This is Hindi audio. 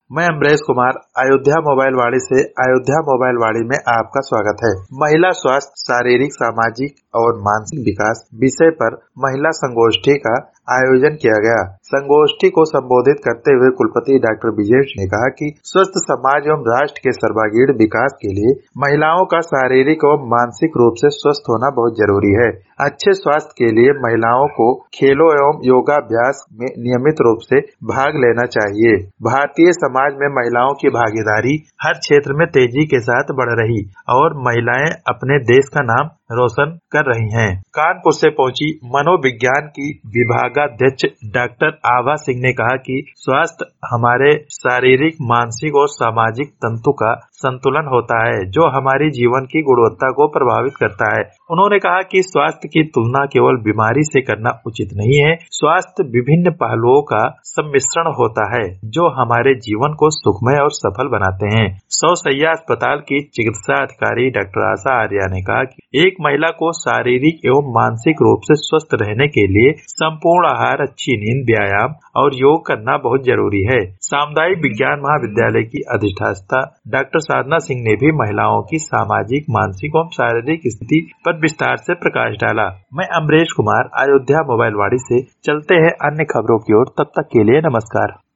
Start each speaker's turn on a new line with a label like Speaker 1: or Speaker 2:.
Speaker 1: मैं अमरेश कुमार अयोध्या मोबाइल वाड़ी से अयोध्या मोबाइल वाड़ी में आपका स्वागत है। महिला स्वास्थ्य, शारीरिक, सामाजिक और मानसिक विकास विषय पर महिला संगोष्ठी का आयोजन किया गया। संगोष्ठी को संबोधित करते हुए कुलपति डॉक्टर विजय ने कहा कि स्वस्थ समाज एवं राष्ट्र के सर्वांगीण विकास के लिए महिलाओं का शारीरिक एवं मानसिक रूप से स्वस्थ होना बहुत जरूरी है। अच्छे स्वास्थ्य के लिए महिलाओं को खेलों एवं योगाभ्यास में नियमित रूप से भाग लेना चाहिए। भारतीय समाज में महिलाओं की भागीदारी हर क्षेत्र में तेजी के साथ बढ़ रही और महिलाएं अपने देश का नाम रोशन कर रही हैं। कानपुर से पहुंची मनोविज्ञान की विभागाध्यक्ष डॉक्टर आभा सिंह ने कहा कि स्वास्थ्य हमारे शारीरिक, मानसिक और सामाजिक तंतु का संतुलन होता है, जो हमारी जीवन की गुणवत्ता को प्रभावित करता है। उन्होंने कहा कि स्वास्थ्य की तुलना केवल बीमारी से करना उचित नहीं है। स्वास्थ्य विभिन्न पहलुओं का सम्मिश्रण होता है, जो हमारे जीवन को सुखमय और सफल बनाते हैं। 100 शैय्या अस्पताल की चिकित्सा अधिकारी डॉक्टर आशा आर्या ने कहा कि एक महिला को शारीरिक एवं मानसिक रूप से स्वस्थ रहने के लिए संपूर्ण आहार, अच्छी नींद, व्यायाम और योग करना बहुत जरूरी है। सामुदायिक विज्ञान महाविद्यालय की अधिष्ठाता डॉक्टर साधना सिंह ने भी महिलाओं की सामाजिक, मानसिक एवं शारीरिक स्थिति पर विस्तार से प्रकाश डाला। मैं अमरेश कुमार अयोध्या मोबाइल वाड़ी से। चलते हैं अन्य खबरों की ओर, तब तक के लिए नमस्कार।